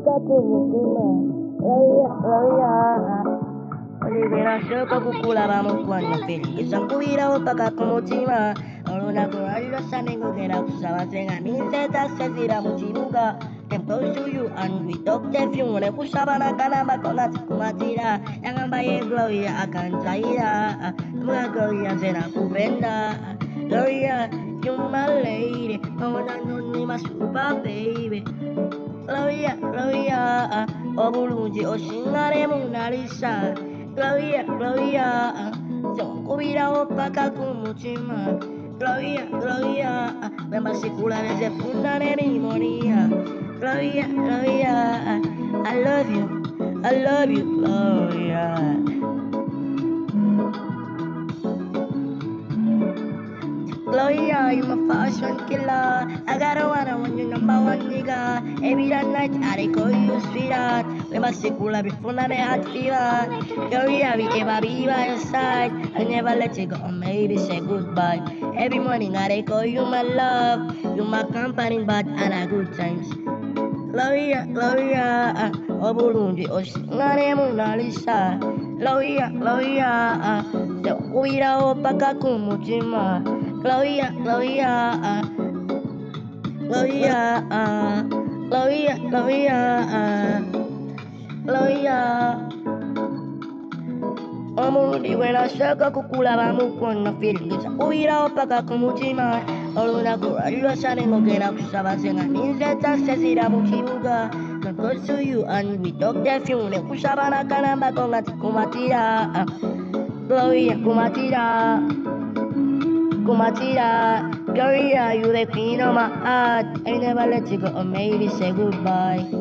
mpaka kumutima. Gloria, Gloria. Olivera shoko kukulaba mukwano feliza nkubirawo mpaka ku mutima olunaku lwali lwasane ngogera kusaba senga minzeta sezira mu kibuga Came close to you and we talked a few nekusaba nakanamba kona tikumatira yangamba ye Gloria akanzaira mga Gloria nze nakupenda Gloria you my lady mawona noni my super baby Gloria, Gloria, obulungi osingale munalisa Gloria, Gloria, zonkubirawo paka ku mutima Gloria, Gloria, bemba sikula nezefunda nenimonia Gloria, Gloria, I love you, Gloria Gloria, you my fashion killer. I gotta wanna want you number one nigga. Every night I call you sweetheart. We must see cool before I had fever. Gloria, we ever be by your side. I never let you go, maybe say goodbye. Every morning I call you my love. You my company, but I had good times. Gloria, Gloria, obulungi osingale munalisa Gloria, Gloria, zokubirawo paka ku mutima Gloria, Gloria, Gloria, Gloria, Gloria, Gloria omulundi bwe nasooka kukulaba mukwano feelings kubirawo paka ku mutima olunaku lwali lwasane ngogera kusaba senga ninzeta sezira mu kibuga Came close to you and we talked a few nekusaba nakanamba ko nga tikumatira Gloria kumatira Kumatira Gloria you the queen of my heart I never let you go or maybe say goodbye